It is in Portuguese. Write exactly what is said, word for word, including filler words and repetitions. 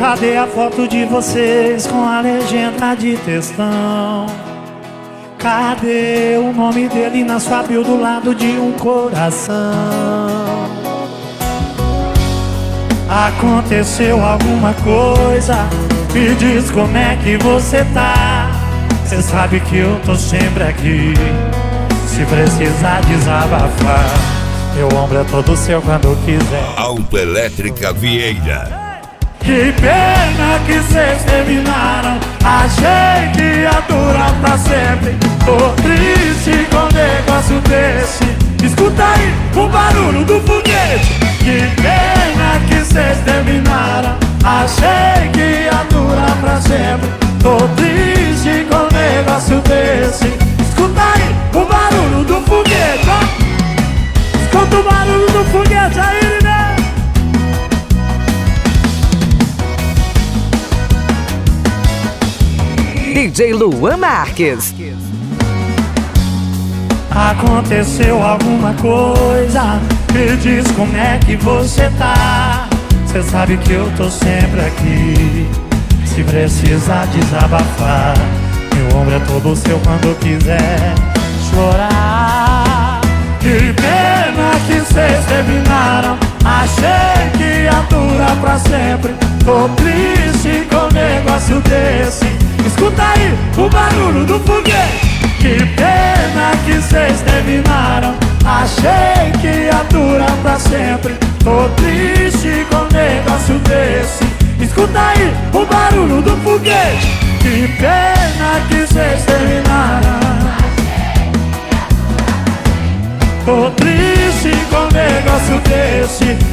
Cadê a foto de vocês com a legenda de textão? Cadê o nome dele na sua bio do lado de um coração? Aconteceu alguma coisa? Me diz como é que você tá. Cê sabe que eu tô sempre aqui, se precisar desabafar. Meu ombro é todo seu quando quiser. Autoelétrica Vieira. Que pena que cês terminaram. Achei que ia durar pra sempre. Tô triste com um negócio desse. Escuta aí o barulho do foguete. Que pena que cês terminaram. Achei que ia durar pra sempre. Tô triste com um negócio desse. Escuta aí o barulho do foguete, ó. Escuta o barulho do foguete aí, né? D J Luan Marques. Aconteceu alguma coisa? Me diz como é que você tá. Cê sabe que eu tô sempre aqui, se precisar desabafar. Meu ombro é todo seu quando quiser chorar. Que pena que cês terminaram. Achei que ia durar pra sempre. Tô triste com um negócio desse. Escuta aí o barulho do foguete. Que pena que cês terminaram. Achei que ia durar pra sempre. Tô triste com um negócio desse. Escuta aí o barulho do foguete. Que pena que cês terminaram. Tô triste com um negócio desse.